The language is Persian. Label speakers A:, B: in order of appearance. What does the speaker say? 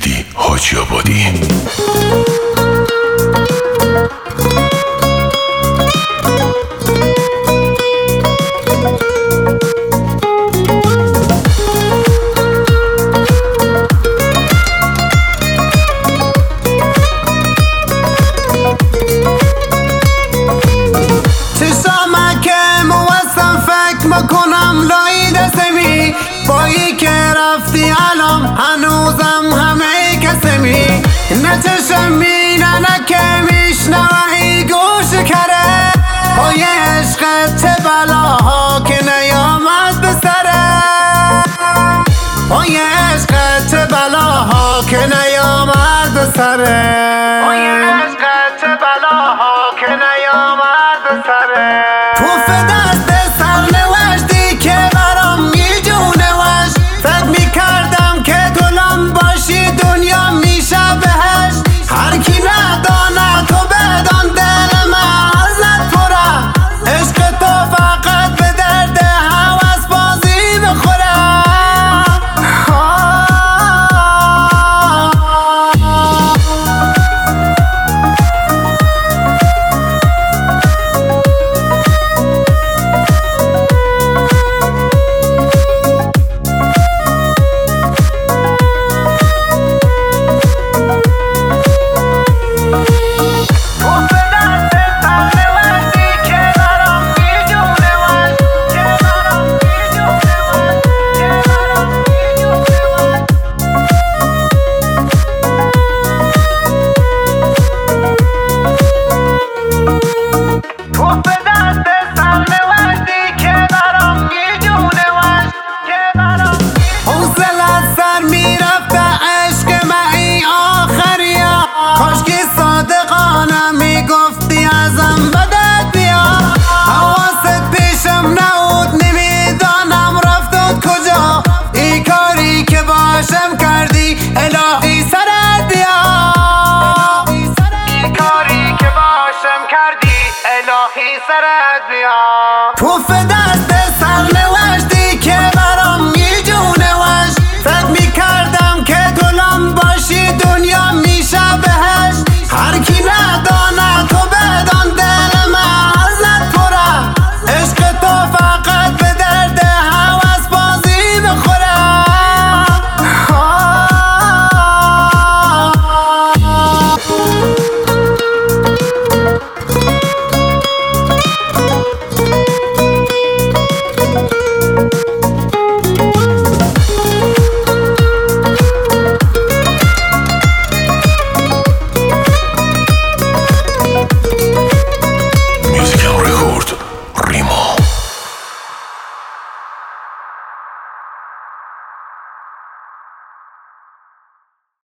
A: مهدی حاجی آبادی.
B: کنم لای دستمی بایی که رفتی الان هنوزم همه کسمی نه چشم میره نه که میشنوهی گوش کره پای عشقت چه بلاها که نیامد به سره پای عشقت چه بلاها که نیامد به سره.